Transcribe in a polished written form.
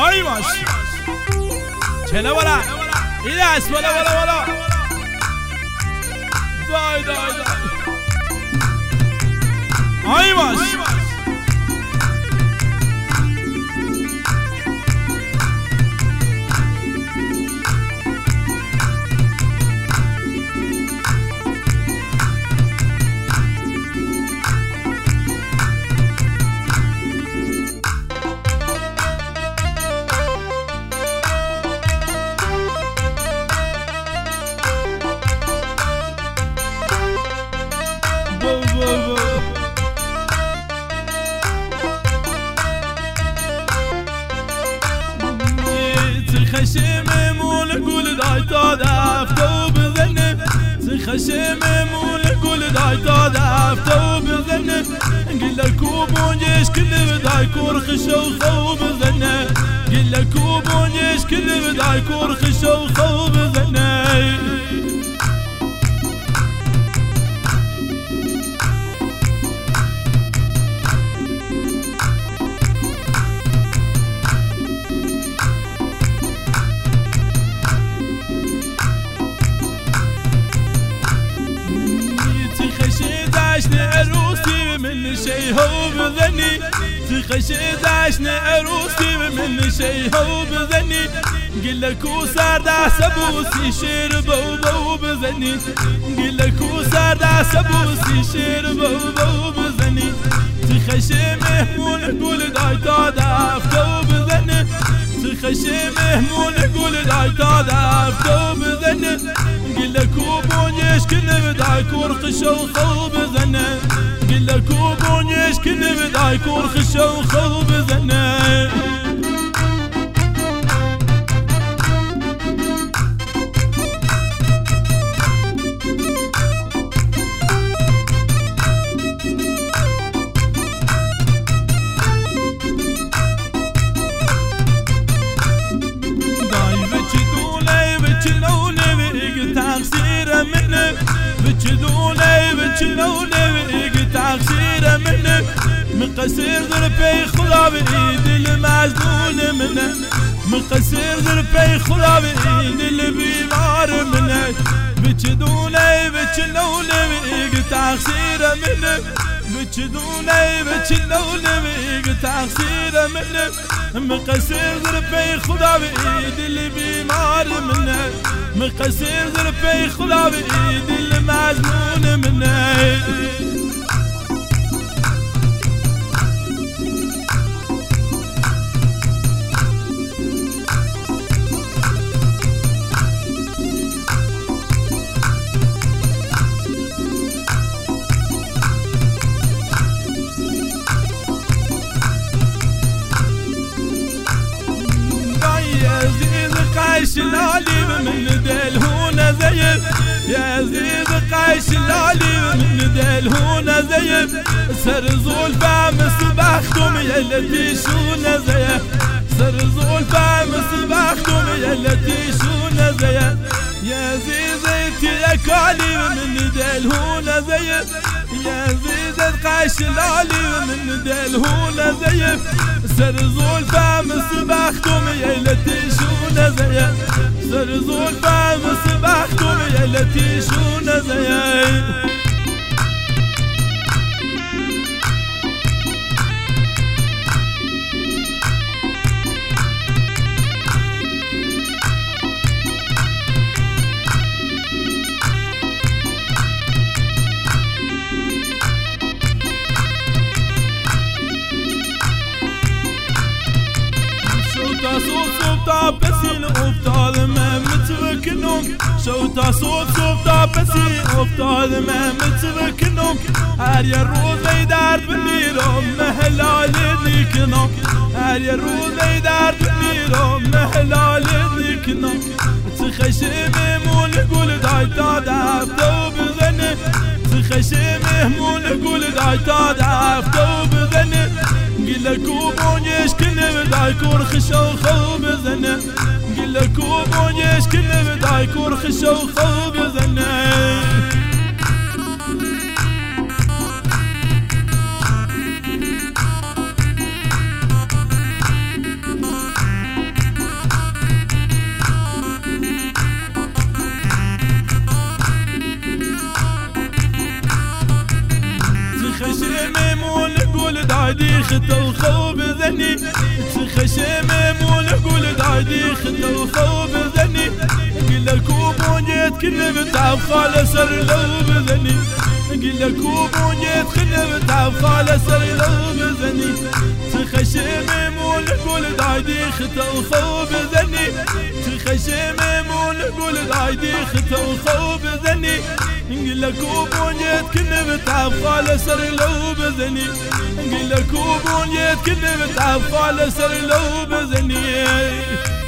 آی باش چله برا این است بلا دای آی باش خشم مول گل دای تا دفته و بزنه خشم مول گل دای تا دفته و بزنه گل کوبونیش کلی دای کرخش و خو بزنه گل کوبونیش کلی دای کرخش و خو بزنه عروسي من شي هو بذني تخشي داشنا عروسي من شي هو بذني قلك وصار دا سبوسي شربو بذني قلك وصار دا سبوسي شربو بذني تخشي مهمول قول داي تادفتو بذني تخشي مهمول قول داي تادفتو بذني قلك وبونيش كل بداي كورخش وخو بذني قلك وبونيش كل بداي كورخش وخو بذني مقصر ذربي خدا بإيد المجنون منه مقصر ذربي خدا بإيد البيمار منه بتشدوني بيك تقصير منه بتشدوني بيك تقصير منه مقصر ذربي خدا بإيد البيمار منه مقصر ذربي خدا بإيد المجنون منه شلالي من دلهونا زيب يا زيد قايش لالي من دلهونا زيب سرزول فامس بختم يلتي شونا زيب سرزول فامس بختم يلتي شونا زيب يا زيد يا كالي من دلهونا زيب يا زيد قايش لالي من دلهونا زيب سرزول فامس بختم يلتي شونا زيب سرزول فامس بختم يلتي شونا زيب صوت بسين أفتاد ما متبكنهم شوتا صوت بسين أفتاد ما متبكنهم هر يروز درد بمیرم مهلال نیکنم هر يروز درد بمیرم مهلال نیکنم تخشم مول گل دای تا دفتو بزنه تخشم مول گل دای تا دفتو بزنه قلك وبونيش كل بداي كورخش وخو بزنه قلك وبونيش كل بداي كورخش وخو بزنه خطو خوب ذني تخشم مول قول دايدي خطو خوب ذني قل كوبون جيت كل بتعب خال سر لو بذني قل كوبون جيت كل بتعب خال سر لو بذني تخشم مول قول دايدي خطو خوب ذني تخشم مول قول دايدي خطو خوب ذني نقول كوبون جيت كل بتعب خال سر لو بذني نقول كوبون جيت كل بتعب خال سر لو بذني